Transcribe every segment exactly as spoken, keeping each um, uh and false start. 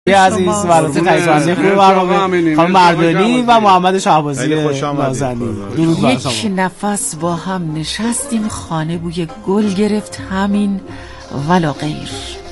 عزیز و البته تایید خوب برنامه خانم مردانی و محمد شهبازی نازنین. درود بر شما. یک نفس با هم نشستیم، خانه بوی گل گرفت، همین ولا غیر.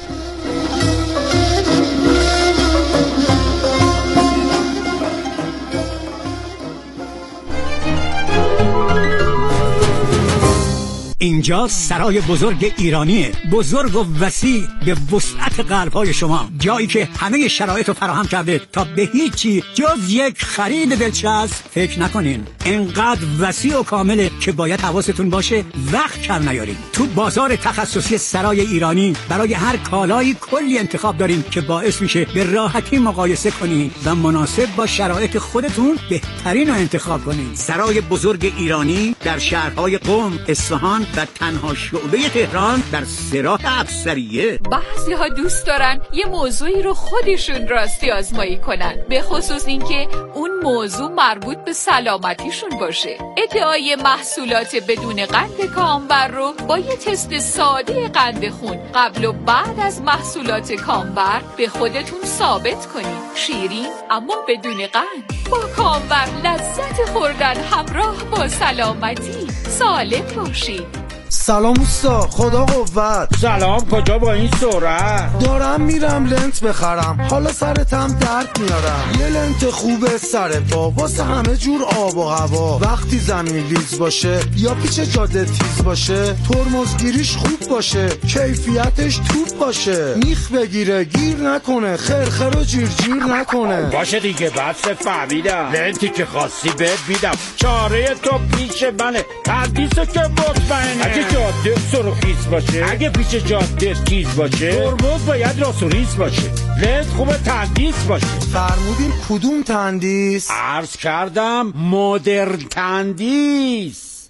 اینجا سرای بزرگ ایرانیه، بزرگ و وسیع به وسعت قلب‌های شما، جایی که همه شرایط رو فراهم کرده تا به هیچی جز یک خرید دلچسب فکر نکنین. اینقدر وسیع و کامله که باید حواستون باشه وقت کم نیارین. تو بازار تخصصی سرای ایرانی برای هر کالایی کلی انتخاب داریم که باعث میشه به راحتی مقایسه کنین و مناسب با شرایط خودتون بهترین رو انتخاب کنین. سرای بزرگ ایرانی در شهرهای قم، اصفهان و تنها شعبه تهران در صراط افسریه. بعضی ها دوست دارن یه موضوعی رو خودشون راستی آزمایی کنن، به خصوص اینکه اون موضوع مربوط به سلامتیشون باشه. ادعای محصولات بدون قند کامبر رو با یه تست ساده قند خون قبل و بعد از محصولات کامبر به خودتون ثابت کنین. شیرین اما بدون قند، با کامبر لذت خوردن همراه با سلامتی. سالم باشید. سلام اوستا، خدا قوت. سلام، کجا با این سرعت؟ دارم میرم لنت بخرم، حالا سرتم درد میارم. یه لنت خوبه سر پا واسه همه جور آب و هوا. وقتی زمین لیز باشه یا پیچ جاده تیز باشه، ترمزگیریش خوب باشه، کیفیتش توپ باشه، میخ بگیره گیر نکنه، خرخر و جیر جیر نکنه. باشه دیگه، بس فهمیدم. لنتی که خواستی بهت میدم، چاره تو پیش منه، تندیسو که مطمئنه. اگه جاده سرخیز باشه، اگه پیچ جاده تیز باشه، ترمز باید راست و ریز باشه، لنت خوبه تندیس باشه. فرمودین کدوم تندیس؟ عرض کردم مدرن تندیس.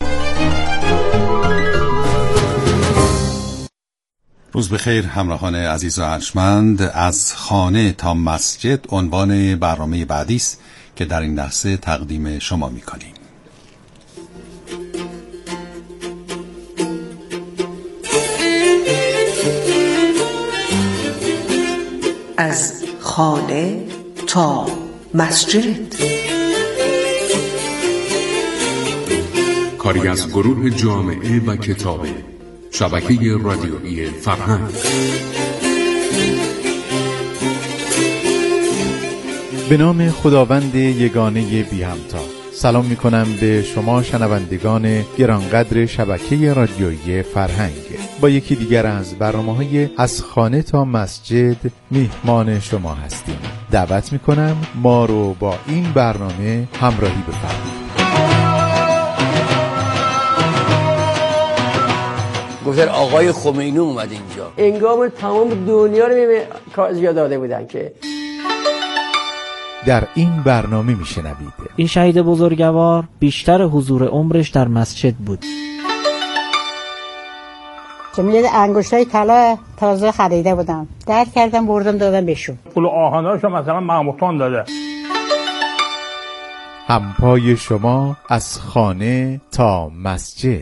روز بخیر همراهان عزیز و ارجمند. از خانه تا مسجد عنوان برنامه بعدی است که در این لحظه تقدیم شما می‌کنیم. از خانه تا مسجد، کاری از گروه جامعه و کتاب شبکه رادیویی فرهنگ. به نام خداوند یگانه بی همتا. سلام می کنم به شما شنوندگان گرانقدر شبکه رادیویی فرهنگ. با یکی دیگر از برنامه‌های از خانه تا مسجد میهمان شما هستیم. دعوت می کنم ما رو با این برنامه همراهی بفرمایید. گفتن آقای خمینی اومد اینجا، انگام تمام دنیا رو کازیا داده بودن که در این برنامه میشنوید این شهید بزرگوار بیشتر حضور عمرش در مسجد بود. که میگه انگشتای طلا تازه خریده بودم، در کردم بردم دادم بهشون. پول آهناشو مثلا محمودخان داده. همپای شما از خانه تا مسجد.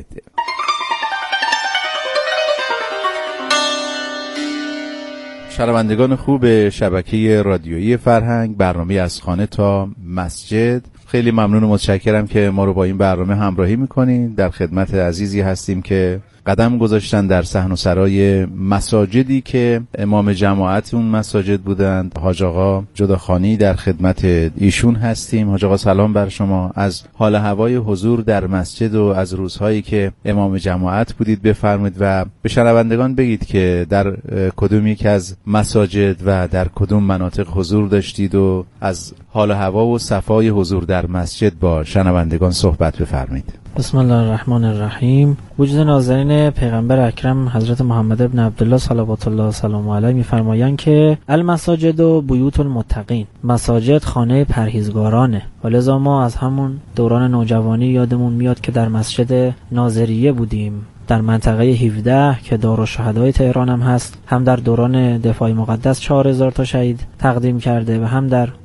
شنوندگان خوب شبکه رادیویی فرهنگ، برنامه از خانه تا مسجد، خیلی ممنون و متشکرم که ما رو با این برنامه همراهی میکنین. در خدمت عزیزی هستیم که قدم گذاشتن در صحن و سرای مساجدی که امام جماعت اون مساجد بودند. حاج آقا جداخانی در خدمت ایشون هستیم. حاج آقا سلام بر شما. از حال هوای حضور در مسجد و از روزهایی که امام جماعت بودید بفرمایید و به شنوندگان بگید که در کدوم یک از مساجد و در کدوم مناطق حضور داشتید و از حال هوا و صفای حضور در مسجد با شنوندگان صحبت بفرمایید. بسم الله الرحمن الرحیم. وجود نازنین پیغمبر اکرم حضرت محمد ابن عبدالله صلوات الله سلام علیه می‌فرمایند که المساجد و بیوت المتقین، مساجد خانه پرهیزگارانه. ولذا ما از همون دوران نوجوانی یادمون میاد که در مسجد ناظریه بودیم در منطقه هفده که دارالشهدای تهران هم هست، هم در دوران دفاع مقدس چهار هزار تا شهید تقدیم کرده و هم در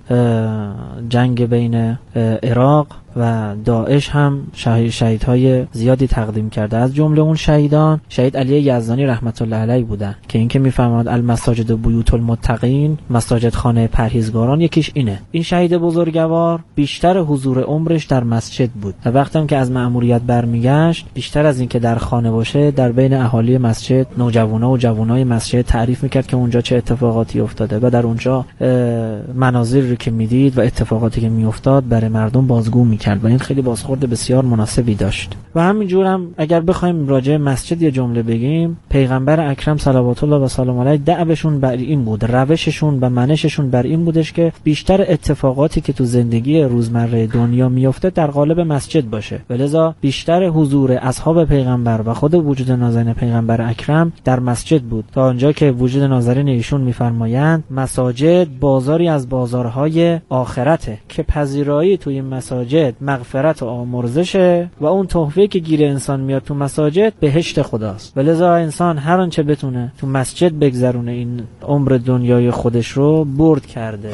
جنگ بین عراق و داعش هم شهید شهیدهای زیادی تقدیم کرده. از جمله اون شهیدان شهید علی یزدانی رحمت الله علیه بودن که اینکه میفرماد المساجد بیوت المتقین، مساجد خانه پرهیزگاران، یکیش اینه. این شهید بزرگوار بیشتر حضور عمرش در مسجد بود و وقتی هم که از مأموریت برمیگشت بیشتر از این که در خانه باشه در بین اهالی مسجد، نوجوانا و جوانای مسجد تعریف میکرد که اونجا چه اتفاقاتی افتاده و در اونجا مناظری رو که میدید و اتفاقاتی که میافتاد برای مردم بازگو میکرد و این خیلی بازخورد بسیار مناسبی داشت. و همینجور هم اگر بخوایم راجع مسجد یه جمله بگیم، پیغمبر اکرم صلوات الله و سلام علیه دعوشون بر این بود، روششون و منششون بر این بودش که بیشتر اتفاقاتی که تو زندگی روزمره دنیا میفته در قالب مسجد باشه. ولذا بیشتر حضور اصحاب پیغمبر و خود وجود نازنین پیغمبر اکرم در مسجد بود، تا آنجا که وجود نازنین ایشون میفرمایند مساجد بازاری از بازارهای آخرته که پذیرایی توی مساجد مغفرت و آمرزشه و اون تحفه که گیر انسان میاد تو مساجد بهشت خداست. ولذا انسان هر آنچه بتونه تو مسجد بگذرونه این عمر دنیای خودش رو برد کرده.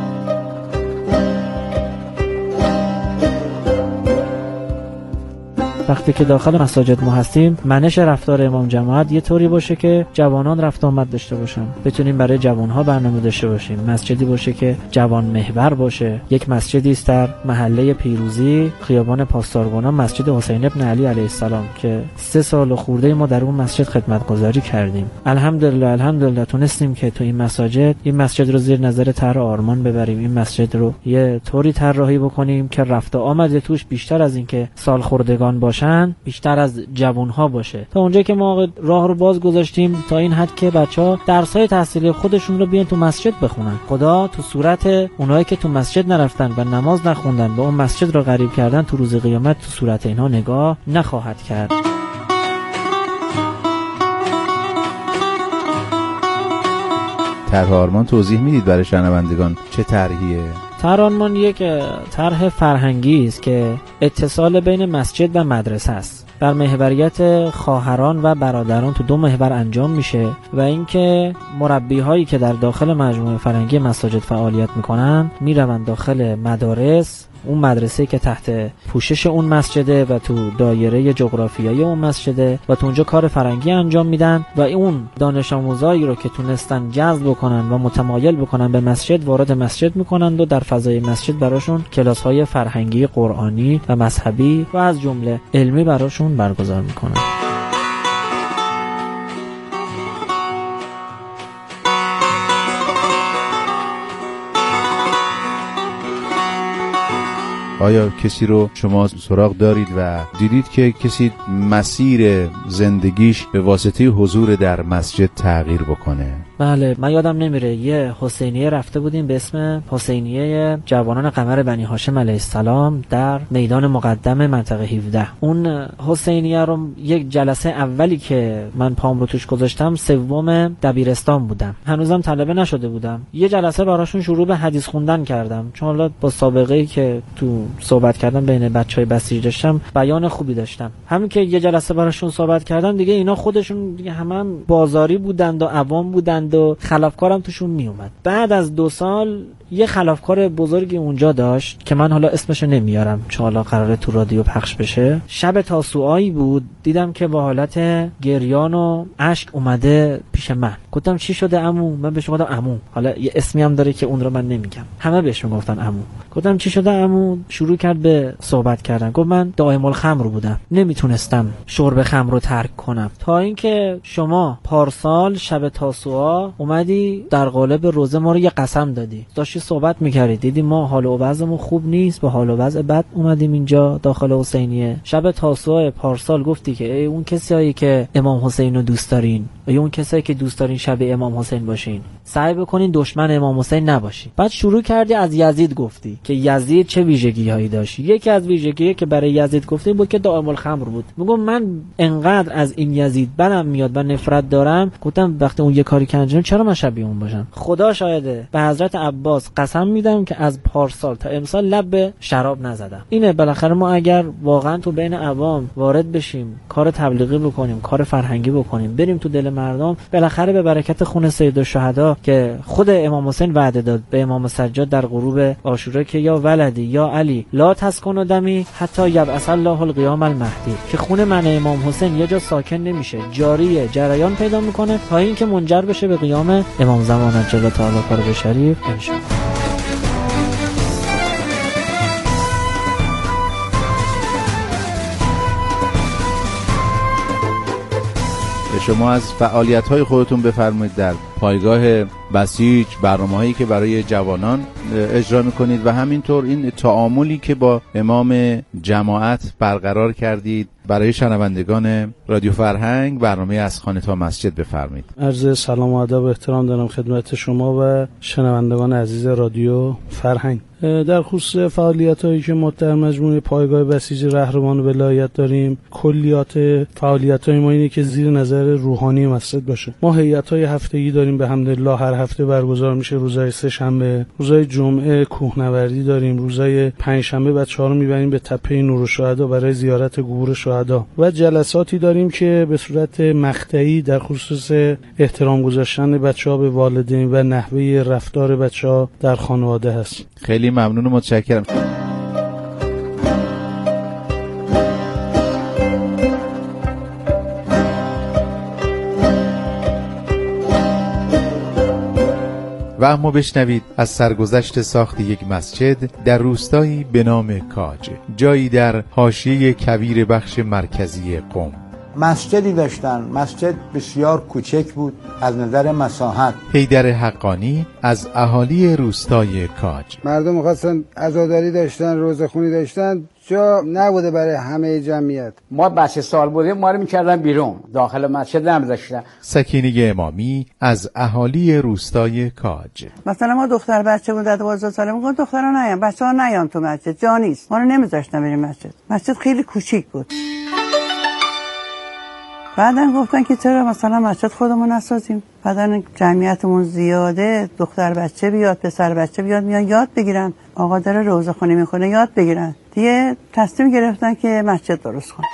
وقتی که داخل مساجد ما هستیم، منش رفتار امام جماعت یه طوری باشه که جوانان رفت آمد داشته باشن، بتونیم برای جوانها برنامه داشته باشیم، مسجدی باشه که جوان محور باشه. یک مسجدی است در محله پیروزی خیابان پاسداربانا، مسجد حسین ابن علی علیه السلام که سه سال خورده ما در اون مسجد خدمت گذاری کردیم. الحمدلله الحمدلله تونستیم که تو این مساجد این مسجد رو زیر نظر طرح آرمان ببریم، این مسجد رو یه طوری طراحی بکنیم که رفت آمد توش بیشتر از این که سال خوردگان باشه بیشتر از جوانها باشه. تا اونجایی که ما راه رو باز گذاشتیم تا این حد که بچه‌ها درس‌های تحصیلی خودشون رو بیان تو مسجد بخونن. خدا تو صورت اونایی که تو مسجد نرفتن و نماز نخوندن و اون مسجد رو غریب کردن تو روز قیامت تو صورت اینها نگاه نخواهد کرد. طرح آرمان توضیح میدید برای شنوندگان چه طرحیه؟ طرح آرمان یک طرح فرهنگی است که اتصال بین مسجد و مدرسه است. بر محوریت خواهران و برادران تو دو محور انجام میشه و اینکه مربی هایی که در داخل مجموعه فرهنگی مساجد فعالیت میکنن میروند داخل مدارس، اون مدرسه که تحت پوشش اون مسجده و تو دایره جغرافیایی اون مسجده و تو اونجا کار فرهنگی انجام میدن و اون دانش آموزایی رو که تونستن جذب بکنن و متمایل بکنن به مسجد وارد مسجد میکنن و در فضای مسجد براشون کلاس‌های فرهنگی، قرآنی و مذهبی و از جمله علمی براشون برگزار میکنن. آیا کسی رو شما سراغ دارید و دیدید که کسی مسیر زندگیش به واسطه حضور در مسجد تغییر بکنه؟ بله، من یادم نمیره یه حسینیه رفته بودیم به اسم حسینیه جوانان قمر بنی هاشم علیه السلام در میدان مقدم منطقه هفده. اون حسینیه رو یک جلسه اولی که من پام رو توش گذاشتم سوم دبیرستان بودم، هنوزم طلبه نشده بودم. یه جلسه براشون شروع به حدیث خوندن کردم، چون حالا با سابقه‌ای که تو صحبت کردم بین بچهای بسیج داشتم بیان خوبی داشتم. همین که یه جلسه براشون صحبت کردم دیگه اینا خودشون دیگه همه هم بازاری بودند و عوام بودند و خلافکارم توشون می اومد. بعد از دو سال یه خلافکار بزرگی اونجا داشت که من حالا اسمشو نمیارم چون حالا قراره تو رادیو پخش بشه. شب تاسوعایی بود، دیدم که با حالت گریان و اشک اومده پیش من. گفتم چی شده عمو؟ من بهش گفتم عمو، حالا یه اسمی هم داره که اون رو من نمیگم، همه بهش میگفتن عمو. گفتم چی شده عمو؟ شروع کرد به صحبت کردن. گفت من دائم الخمر بودم، نمیتونستم شرب خمر رو ترک کنم، تا اینکه شما پارسال شب تاسوعا اومدی در قالب روزه ما رو یه قسم دادی، داشتی صحبت میکردی، دیدی ما حال و وضعمون خوب نیست، با حال و وضع بد اومدیم اینجا داخل حسینیه. شب تاسوعا پارسال گفتی که ای اون کسایی که امام حسین رو دوست دارین، ای اون کسایی که دوست دارین شب امام حسین باشین، سعی بکنین دشمن امام حسین نباشین. بعد شروع کردی از یزید گفتی که یزید چه ویژگی‌هایی داشت. یکی از ویژگی‌هایی که برای یزید گفتی بود که دائم الخمر بود. میگم من انقدر از این یزید بدم میاد و نفرت دارم، گفتم وقتی اون یه کاری کردم چرا من شبیه اون باشم؟ خدا شاهده به حضرت عباس قسم میدم که از پارسال تا امسال لب به شراب نزدم. اینه بالاخره ما اگر واقعا تو بین عوام وارد بشیم، کار تبلیغی بکنیم، کار فرهنگی بکنیم، بریم تو دل مردم، بالاخره به برکت خون سید الشهدا که خود امام حسین وعده داد به امام سجاد در غروب عاشورا که یا ولدی یا علی لا تسکن دمی حتی یبعث الله القیام المهدی، که خون من امام حسین یه جا ساکن نمیشه، جاری جریان پیدا میکنه تا اینکه منجر بشه به قیام امام زمان عجل تعالی فرجه شریف ان شاء الله. شما از فعالیت‌های خودتون بفرمایید در پایگاه بسیج، برنامه‌هایی که برای جوانان اجرا می‌کنید و همینطور این تعاملی که با امام جماعت برقرار کردید. برای شنوندگان رادیو فرهنگ برنامه از خانه تا مسجد بفرمایید. عرض سلام و ادب و احترام دارم خدمت شما و شنوندگان عزیز رادیو فرهنگ. در خصوص فعالیت‌هایی که ما در مجموعه پایگاه بسیج رهروان ولایت داریم، کلیات فعالیت‌های ما اینه که زیر نظر روحانی مسجد باشه. ما هیئت‌های هفتگی داریم به حمدالله، هر هفته برگزار میشه. روزهای سه شنبه، روزهای جمعه کوهنوردی داریم، روزهای پنج شنبه بچه‌ها رو میبریم به تپه نورالشهدا برای زیارت قبور شهدا و جلساتی داریم که به صورت مقطعی در خصوص احترام گذاشتن بچه‌ها به والدین و نحوه رفتار بچه‌ها در خانواده هست. خیلی ممنون و متشکرم. و اما بشنوید از سرگذشت ساخت یک مسجد در روستایی به نام کاج، جایی در حاشیه کویر بخش مرکزی قم. مسجدی داشتن، مسجد بسیار کوچک بود از نظر مساحت. حیدر حقانی از اهالی روستای کاج. مردم می‌خواستن عزاداری داشتن، روزخونی داشتن، جا نبوده برای همه جمعیت. ما بچه سال بودیم ما رو می‌کردن بیرون، داخل مسجد نمی‌ذاشتن. سکینه امامی از اهالی روستای کاج. مثلا ما دختر بچه بود دوازده ساله، میگن دخترا نیان، بچه‌ها نیان تو مسجد، جا نیست. ما رو نمی‌ذاشتن بریم مسجد. مسجد خیلی کوچیک بود. بعدن گفتن که چرا مثلا مسجد خودمون نسازیم، بعدن جمعیتمون زیاده، دختر بچه بیاد، پسر بچه بیاد، میان یاد بگیرن، آقا داره روزه خونی میکنه یاد بگیرن. دیگه تصمیم گرفتن که مسجد درست کنن.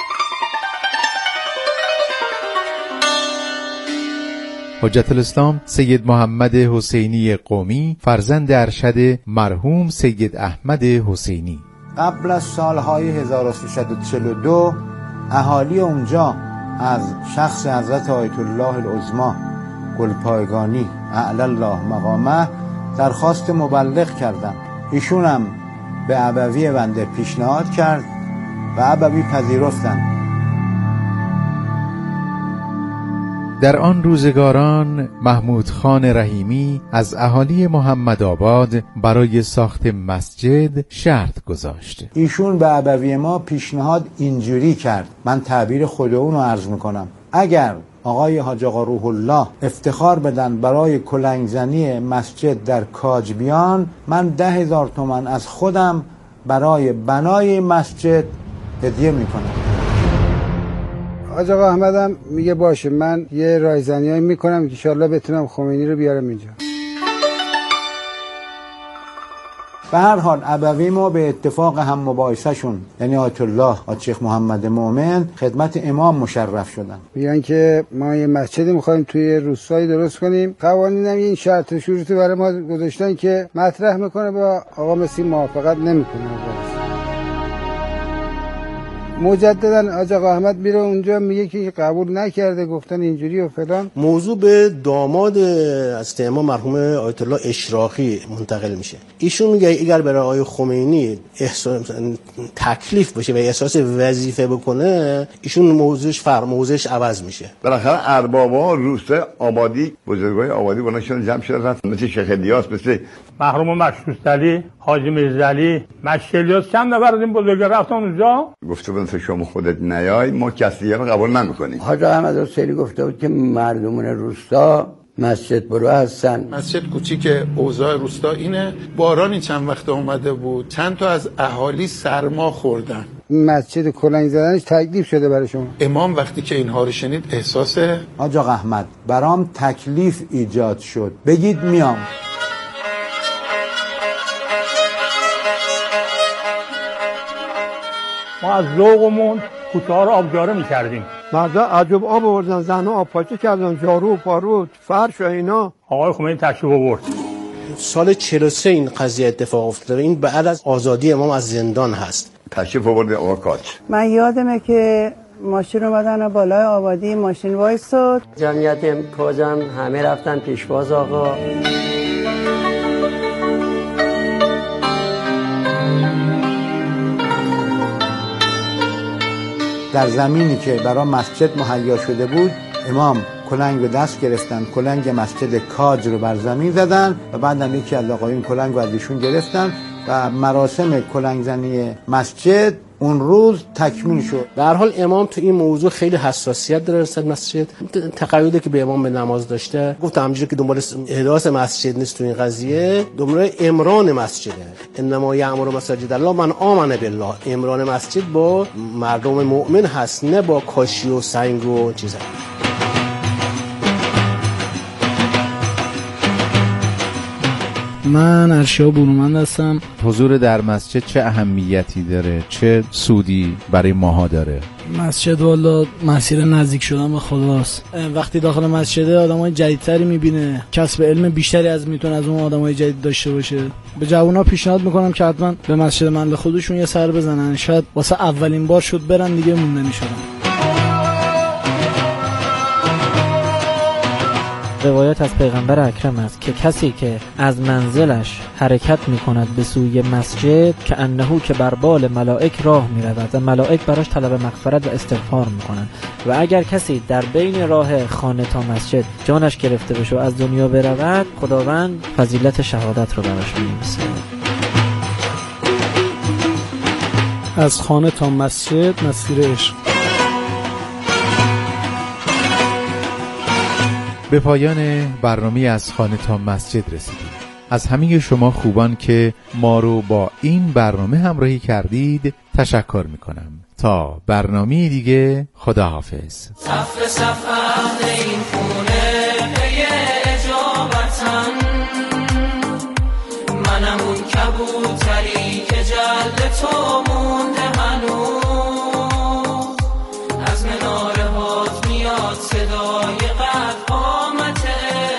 حجت الاسلام سید محمد حسینی قمی، فرزند ارشد مرحوم سید احمد حسینی. قبل از سالهای هزار و سیصد و چهل و دو اهالی اونجا از شخص حضرت آیت الله العظمی گلپایگانی اعلی الله مقامه درخواست مبلغ کردم. ایشون هم به ابوی بنده پیشنهاد کرد و ابوی پذیرفتند. در آن روزگاران محمود خان رحیمی از اهالی محمد آباد برای ساخت مسجد شرط گذاشت. ایشون به ابوی ما پیشنهاد اینجوری کرد، من تعبیر خود اونو عرض میکنم: اگر آقای حاج آقا روح الله افتخار بدن برای کلنگزنی مسجد در کاج بیان، من ده هزار تومن از خودم برای بنای مسجد هدیه میکنم. حاج آقا احمدم میگه باشه، من یه رایزنیایی میکنم که انشالله بتونم خمینی رو بیارم اینجا. به هر حال ابوی ما به اتفاق هم مباحثه شون، یعنی آیت الله حاج شیخ محمد مومن، خدمت امام مشرف شدن. میگن که ما یه مسجدی میخوایم توی روستایی درست کنیم، قوانین هم این شرط و شروطی برای ما گذاشتن که مطرح میکنه با آقا مسی موافقت نمیکنه. مجددا حاج آقا احمد میره اونجا میگه که قبول نکرده، گفتن اینجوری و فلان. موضوع به داماد از امام مرحوم آیت الله اشراقی منتقل میشه. ایشون میگه اگر برای آقای خمینی احساس تکلیف بشه و احساس وظیفه بکنه، ایشون موضوعش فرق موضوعش عوض میشه. بالاخره اربابا روسته آبادی، بزرگای آبادی بناشون جمع شده رفتن، مثل شیخ الیاس، مثل مرحوم مشروطعلی، حاجی میرزعلی، مشتی الیاس، چند نفر از این بزرگا رفتن اونجا. گفته بودن تو شما خودت نیای ما کسی رو قبول نمیکنیم. حاج احمد حسینی گفته بود که مردمون روستا مسجد برو هستن. مسجد کوچیک اوضاع روستا اینه. بارانی چند وقت اومده بود، چند تا از اهالی سرما خوردن. مسجد کلنگ زدنش تکلیف شده برای شما. امام وقتی که اینها رو شنید احساس حاج آقا احمد برام تکلیف ایجاد شد، بگید میام. ما از ذوقمون کوچه‌ها رو آبجاره می‌کردیم. مردا عجب آب آوردن، زنها آب پاچه کردن، جارو و پارو فرش و اینا. آقای خمینی تشریف آورد. سال چهل و سه این قضیه اتفاق افتاده. این بعد از آزادی امام از زندان هست. تشریف آورد آقا کاج. من یادمه که ماشین اومدن و بالای آبادی ماشین وایساد. جمعیت کاجم همه رفتن پیشواز آقا. در زمینی که برای مسجد مهیا شده بود امام کلنگ به دست گرفتن، کلنگ مسجد کاج رو بر زمین زدن و بعدم یکی از آقایون کلنگ رو از ایشون گرفتن و مراسم کلنگ زنی مسجد اون روز تکمیل شد. به هر حال امام تو این موضوع خیلی حساسیت داره نسبت مسجد. تقییدی که به امام به نماز داشته، گفتم همونجوری که دنبال احداث مسجد نیست تو این قضیه، دنبال امران مسجده. انما یأمر مساجد الله من آمن بالله. امران مسجد با مردم مؤمن هست، نه با کاشی و سنگ و چیزا. من ارشیا برومند هستم. حضور در مسجد چه اهمیتی داره؟ چه سودی برای ماها داره؟ مسجد والا مسیر نزدیک شدن به خداست. وقتی داخل مسجد آدمای جدیدتری میبینه، کسب علم بیشتری از میتونه از اون آدمای جدید داشته باشه. به جوونا پیشنهاد میکنم که حتما به مسجد محل خودشون یه سر بزنن. شاید واسه اولین بار شد برن، دیگه موندنی شدن. روایت از پیغمبر اکرم است که کسی که از منزلش حرکت می کند به سوی مسجد که انهو که بر بال ملائک راه می رود و ملائک براش طلب مغفرت و استغفار می کنند و اگر کسی در بین راه خانه تا مسجد جانش گرفته بشه و از دنیا برود، خداوند فضیلت شهادت رو براش می نویسه. از خانه تا مسجد مسیر عشق. به پایان برنامه از خانه تا مسجد رسیدیم. از همه شما خوبان که ما رو با این برنامه همراهی کردید تشکر میکنم. تا برنامه دیگه، خداحافظ. صف صف اهل این خونه پی اجابتن، منم اون کبوتری که جلد تو مونده هنوز، از مناره هات میاد صدای قد قامتش،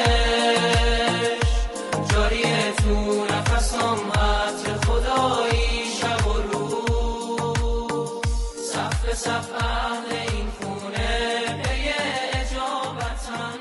جاریه تو نفسم عطر خدایی شب و روز، صف صف اهل این خونه پی اجابتن.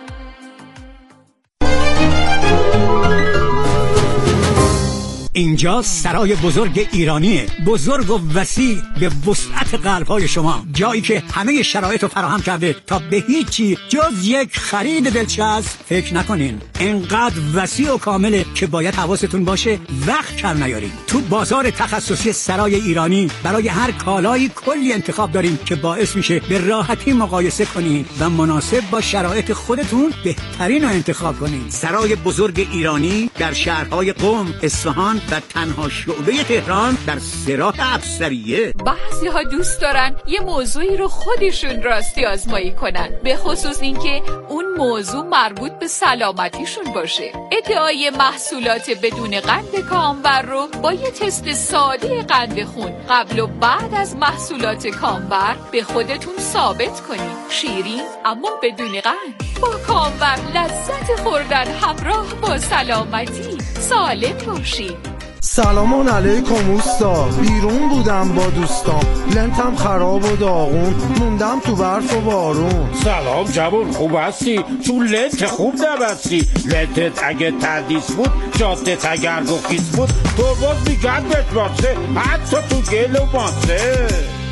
اینجا سرای بزرگ ایرانیه، بزرگ و وسیع به وسعت قلب‌های شما، جایی که همه شرایط رو فراهم کرده تا به هیچی جز یک خرید دلچسب فکر نکنین. اینقدر وسیع و کامله که باید حواستون باشه وقت کم نیارین. تو بازار تخصصی سرای ایرانی برای هر کالایی کلی انتخاب داریم که باعث میشه به راحتی مقایسه کنین و مناسب با شرایط خودتون بهترین رو انتخاب کنین. سرای بزرگ ایرانی در شهرهای قم، اصفهان و تنها شعبه تهران در سراح افسریه. بعضی ها دوست دارن یه موضوعی رو خودشون راستی آزمایی کنن، به خصوص اینکه اون موضوع مربوط به سلامتیشون باشه. ادعای محصولات بدون قند کامبر رو با یه تست ساده قند خون قبل و بعد از محصولات کامبر به خودتون ثابت کنید. شیرین اما بدون قند، با کامبر لذت خوردن همراه با سلامتی. سالم باشید. سلامان علیکم اوستا، بیرون بودم با دوستام، لنتم خراب و داغون، موندم تو برف و بارون. سلام جوون، خوب هستی؟ تو لنت خوب نبستی. لنتت اگه تردیس بود، جادت اگر گخیز بود، پرواز میگرد بهت باسه، حتی تو گل و ماسه.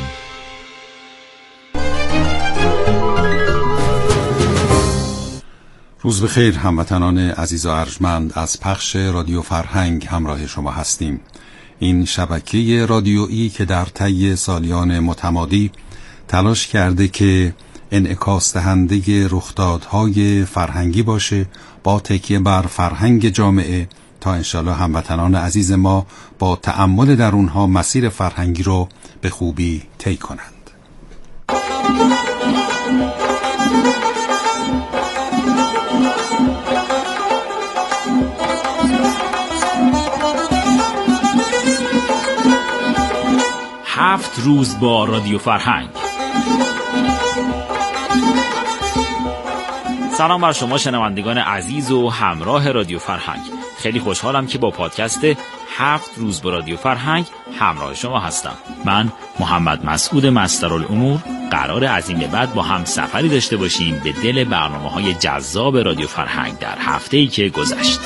روز بخیر هموطنان عزیز و ارجمند، از پخش رادیو فرهنگ همراه شما هستیم. این شبکه رادیویی که در طی سالیان متمادی تلاش کرده که انعکاس دهنده رخدادهای فرهنگی باشه، با تکیه بر فرهنگ جامعه، تا انشالله هموطنان عزیز ما با تأمل در اونها مسیر فرهنگی رو به خوبی طی کنند. هفت روز با رادیو فرهنگ. سلام بر شما شنوندگان عزیز و همراه رادیو فرهنگ. خیلی خوشحالم که با پادکست هفت روز با رادیو فرهنگ همراه شما هستم. من محمد مسعود مصدرالامور قرار از این به بعد با هم سفری داشته باشیم به دل برنامه‌های جذاب رادیو فرهنگ در هفته‌ای که گذشت.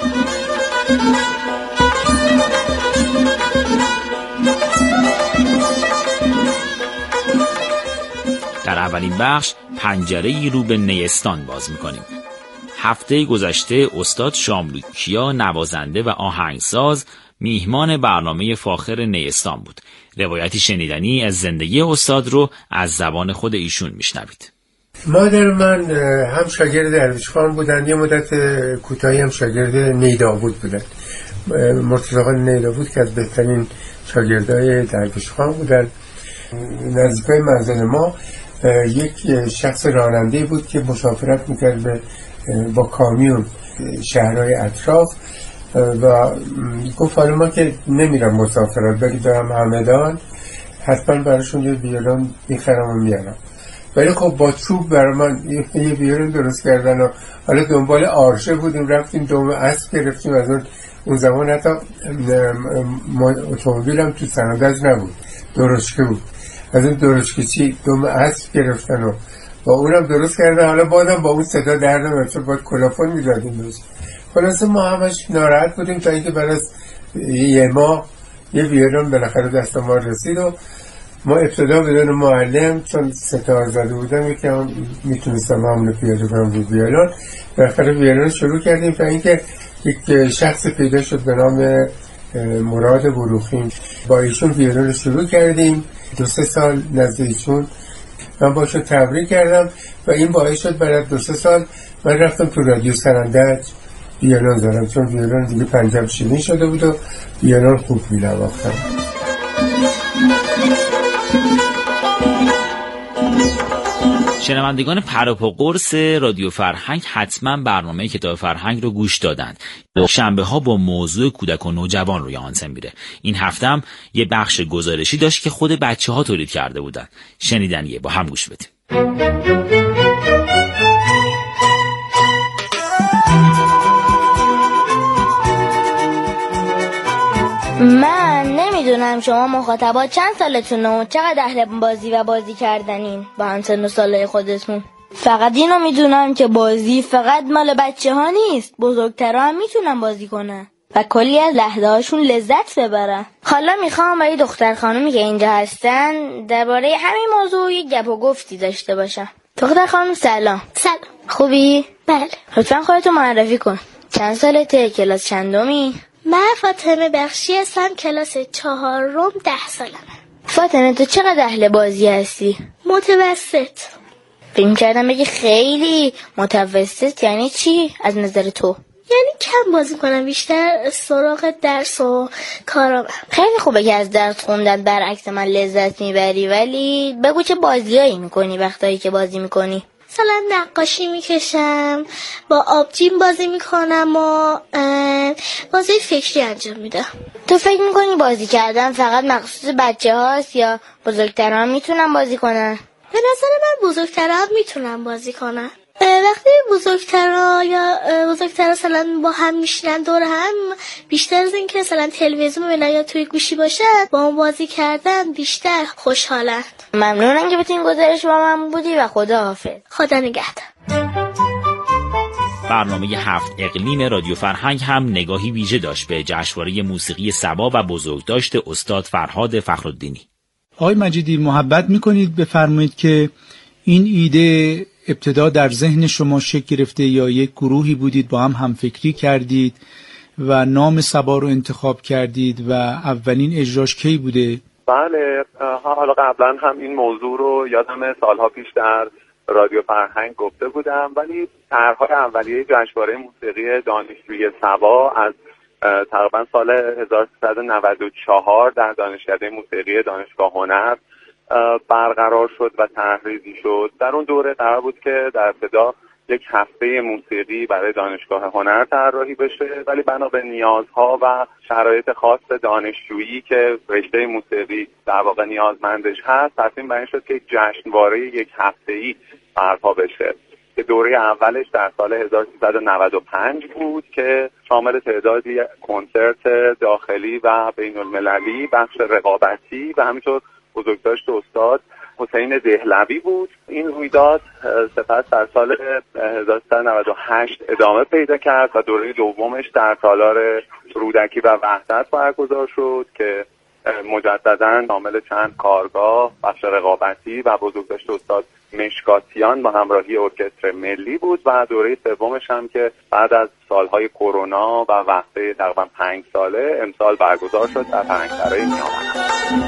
در اولین بخش پنجره‌ای رو به نیستان باز می‌کنیم. هفته گذشته استاد شاملو کیا نوازنده و آهنگساز میهمان برنامه فاخر نیستان بود. روایتی شنیدنی از زندگی استاد رو از زبان خود ایشون میشنوید. مادر من هم شاگرد درویش خان بودن، یه مدت کوتاهی هم شاگرد نیداود بودن. مرتضی آقا نیداود که از بهترین شاگردای درویش خان بودن. نزدیکای منزل ما یک شخص راننده بود که مسافرت میکرد به با کامیون شهرهای اطراف و گفت حالا ما که نمیرم مسافرت ولی دارم همدان، حتما براشون یه ویولون میخرم و میارم. ولی خب با چوب برای من یه ویولون درست کردن و حالا دنبال آرشه بودیم، رفتیم دوم اسب گرفتیم. از اون اون زمان حتی اتومبیل هم تو سنندج نبود، درشکه بود. از اون درشکه چی دوم اسب گرفتن و با اونم درست کردن. حالا بادم با اون صدا دردم چون باید کلافون میدادیم بهش. خلاصه ما همش ناراحت بودیم تا اینکه بعد از یه ماه یه ویولون بالاخره دست ما رسید و ما ابتدا بدون معلم، چون ستار زده بودم یکم میتونستم همون پیاده کنم رو ویولون، بالاخره ویولون شروع کردیم تا اینکه یک شخص پیدا شد به نام مراد بروخیم. با ایشون ویولون شروع کردیم، دو سه سال نزد ایشون من باشو تمرین کردم و این باعث شد بعد از دو سه سال من رفتم تو رادیو سنندج ویولون زدم، چون ویولون دیگه پنجم شیرین شده بود و ویولون خوب می‌نواختم. شنوندگان پرپا قرص رادیو فرهنگ حتما برنامه کتاب فرهنگ رو گوش دادند. شنبه ها با موضوع کودک و نوجوان روی آنتن میره. این هفته هم یه بخش گزارشی داشت که خود بچه ها تولید کرده بودن. شنیدنیه، با هم گوش بدیم. من نمیدونم شما مخاطبات چند سالتونه و چقدر اهل بازی و بازی کردنین با هم سن و سال خودتون. فقط اینو میدونم که بازی فقط مال بچه ها نیست، بزرگترها هم میتونن بازی کنن و کلی از لحظه هاشون لذت ببرن. حالا میخوام با یه دختر خانومی که اینجا هستن درباره همین موضوع یه گپ و گفتی داشته باشم. دختر خانم سلام. سلام. خوبی؟ بله. لطفا خودتو معرفی کن. چند سالته؟ کلاس چندمی؟ من فاطمه بخشی هستم، کلاس چهارم، ده سالمه. فاطمه تو چقدر اهل بازی هستی؟ متوسط. فکر کردم بگی خیلی. متوسط یعنی چی از نظر تو؟ یعنی کم بازی کنم، بیشتر سراغ درس و کارام. خیلی خوبه که از درس خوندن برعکس من لذت میبری، ولی بگو چه بازیایی میکنی وقتایی که بازی میکنی؟ مثلا نقاشی میکشم، با آبجیم بازی میکنم و بازی فکری انجام میدم. تو فکر میکنی بازی کردن فقط مخصوص بچه هاست یا بزرگتران میتونن بازی کنن؟ به نظر من بزرگتران میتونن بازی کنن. وقتی بزرگترها یا بزرگترها مثلا با هم میشینن دور هم، بیشتر از این که مثلا تلویزیون ببینن یا توی گوشی باشن، با اون بازی کردن بیشتر خوشحالن. ممنونم که بتونین گزارش با من بودی و خدا حافظ. خدا نگهدار. برنامه هفت اقلیم رادیو فرهنگ هم نگاهی ویژه داشت به جشنواره موسیقی صبا و بزرگداشت استاد فرهاد فخرالدینی. آقای مجیدی محبت میکنید بفرمایید که این ایده ابتدا در ذهن شما شکل گرفته یا یک گروهی بودید با هم همفکری کردید و نام صبا رو انتخاب کردید و اولین اجراش کی بوده؟ بله، حالا قبلا هم این موضوع رو یادم سالها پیش در رادیو فرهنگ گفته بودم، ولی طرح‌های اولیه جشنواره موسیقی دانشجویی صبا از تقریبا سال هزار و سیصد و نود و چهار در دانشکده موسیقی دانشگاه هنر برقرار شد و طرحریزی شد. در اون دوره قرار بود که در ابتدا یک هفته موسیقی برای دانشگاه هنر طراحی بشه، ولی بنا به نیازها و شرایط خاص دانشجویی که رشته موسیقی در واقع نیازمندش هست، تصمیم بر این شد که یک جشنواره یک هفته‌ای برپا بشه. که دوره اولش در سال هزار و سیصد و نود و پنج بود که شامل تعدادی کنسرت داخلی و بین المللی، بخش رقابتی و همینطور بزرگداشت استاد حسین دهلوی بود. این رویداد سپس در سال هزار و سیصد و نود و هشت ادامه پیدا کرد و دوره دومش در تالار رودکی و وحدت برگزار شد که مجدداً شامل چند کارگاه، بخش رقابتی و بزرگداشت استاد مشکاتیان با همراهی ارکستر ملی بود و دوره سومش هم که بعد از سالهای کرونا و وقفه تقریبا پنج ساله امسال برگزار شد در فرهنگسرای نیامد.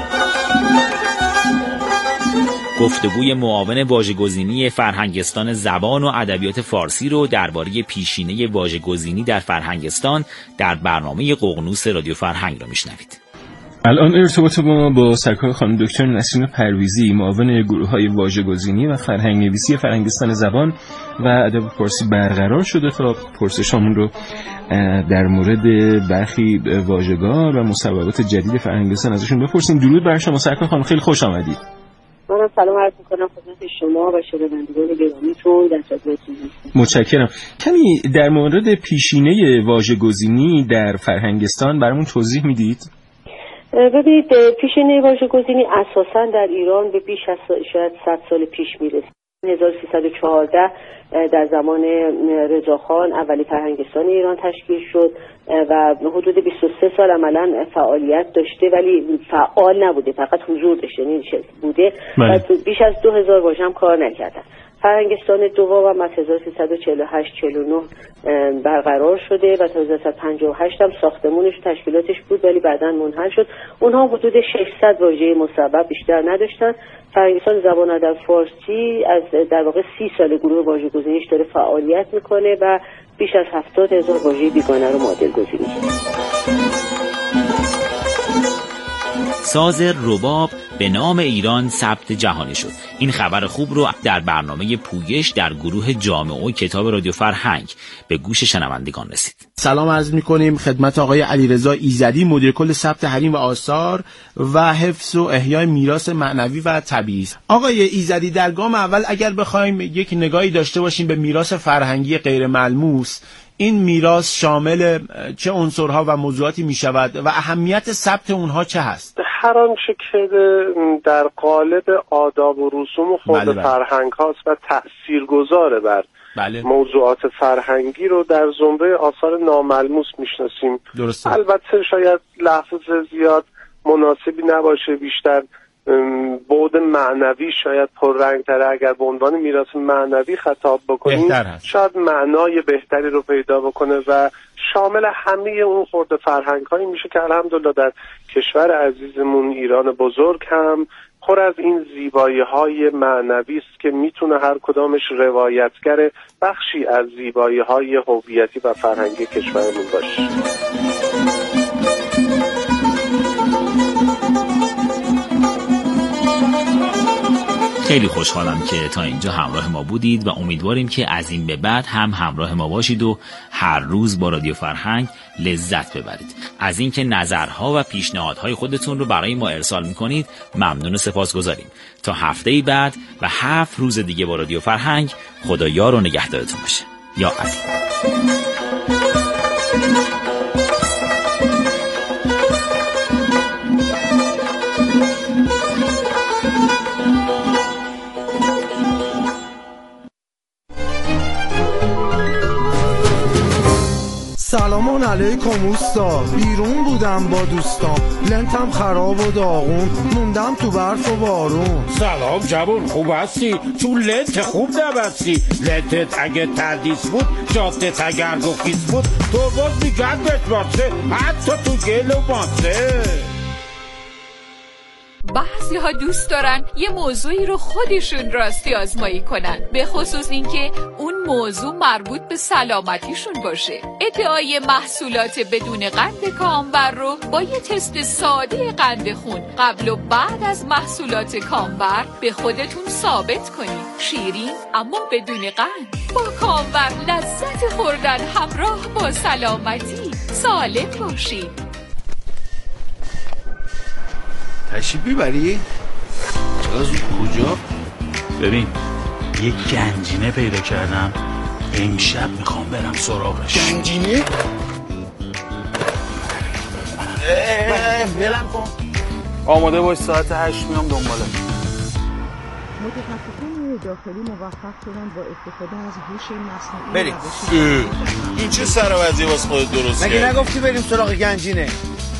گفتگوی معاون واژه‌گزینی فرهنگستان زبان و ادبیات فارسی رو درباره پیشینه واژه‌گزینی در فرهنگستان در برنامه ققنوس رادیو فرهنگ رو میشنوید. الان ارتباط ما با سرکار خانم دکتر نسرین پرویزی، معاون گروه‌های واژه‌گذاری و فرهنگ‌نویسی فرهنگستان زبان و ادب فارسی برقرار شده تا پرسشامون رو در مورد برخی واژگار و مصوبات جدید فرهنگستان ازشون بپرسیم. درود بر شما سرکار خانم، خیلی خوش آمدید. من سلام عرض می‌کنم خدمت شما و شنوندگان گرامیتون، در خدمتتون هستم. متشکرم. کمی در مورد پیشینه واژه‌گذاری در فرهنگستان برامون توضیح میدید؟ ببینید، پیشینه واژه‌گذاری اساساً در ایران به بیش از شاید صد سال پیش میرسه. هزار و سیصد و چهارده در زمان رضاخان اولی فرهنگستان ایران تشکیل شد و حدود بیست و سه سال عملاً فعالیت داشته، ولی فعال نبوده، فقط حضور داشته، یعنی بوده و بیش از دو هزار واژه هم کار نکردن. فرهنگستان دوم از هزار و سیصد و چهل و هشت چهل و نه برقرار شده و تا هزار و سیصد و پنجاه و هشت هم ساختمونش تشکیلاتش بود، ولی بعداً منحل شد. اونها حدود ششصد واژه مصوب بیشتر نداشتن. فرهنگستان زبان و ادب فارسی از در واقع سی سال گروه واژه‌گذاریش داره فعالیت میکنه و بیش از هفتاد هزار واژه بیگانه رو معادل گزینی کرده. ساز رباب به نام ایران ثبت جهانی شد. این خبر خوب رو در برنامه پویش در گروه جامعه کتاب رادیو فرهنگ به گوش شنوندگان رسید. سلام عرض می‌کنیم خدمت آقای علیرضا ایزدی، مدیر کل ثبت حریم و آثار و حفظ و احیای میراث معنوی و طبیعی. آقای ایزدی، در گام اول اگر بخوایم یک نگاهی داشته باشیم به میراث فرهنگی غیر ملموس، این میراث شامل چه عنصرها و موضوعاتی می شود و اهمیت ثبت اونها چه هست؟ هر آنچه که در قالب آداب و رسوم و خود بله فرهنگ هاست و تأثیرگذاره بر بله. موضوعات فرهنگی رو در زمره آثار ناملموس میشناسیم. درسته. البته شاید لفظ زیاد مناسبی نباشه، بیشتر بعد معنوی شاید پررنگ‌تره. اگر به عنوان میراث معنوی خطاب بکنیم شاید معنای بهتری رو پیدا بکنه و شامل همه اون خرد فرهنگ‌هایی میشه که الحمدلله در کشور عزیزمون ایران بزرگ هم پر از این زیبایی‌های معنوی است که میتونه هر کدامش روایتگر بخشی از زیبایی‌های هویتی و فرهنگی کشورمون باشه. خیلی خوشحالم که تا اینجا همراه ما بودید و امیدواریم که از این به بعد هم همراه ما باشید و هر روز با رادیو فرهنگ لذت ببرید. از اینکه نظرها و پیشنهادهای خودتون رو برای ما ارسال میکنید ممنون و سپاسگزاریم. تا هفته بعد و هفت روز دیگه با رادیو فرهنگ، خدا یار و نگهدارتون باشه. یا علی. سلامان علیکم اوستا، بیرون بودم با دوستام، لنتم خراب و داغون، موندم تو برف و بارون. سلام جوون، خوب هستی؟ تو لنت خوب نبستی. لنتت اگه تردیس بود، جادت اگر گفیز بود، تو باز میگن بتباسه، حتی تو گل و باسه. بعضی ها دوست دارن یه موضوعی رو خودشون راستی آزمایی کنن، به خصوص اینکه اون موضوع مربوط به سلامتیشون باشه. ادعای محصولات بدون قند کامبر رو با یه تست ساده قند خون قبل و بعد از محصولات کامبر به خودتون ثابت کنید. شیرین اما بدون قند، با کامبر لذت خوردن همراه با سلامتی. سالم باشید. تشریف میبری؟ چرا زود کجا؟ ببین یک گنجینه پیدا کردم، امشب میخوام برم سراغش. گنجینه؟ بلم کن. آماده باش، ساعت هشت میام دنباله. متخصصین داخلی موفق شدن با استفاده از هوش مصنوعی. بریم. این چه سر و وضعیه واسه خودت درست کردی؟ مگه نگفتی بریم سراغ گنجینه؟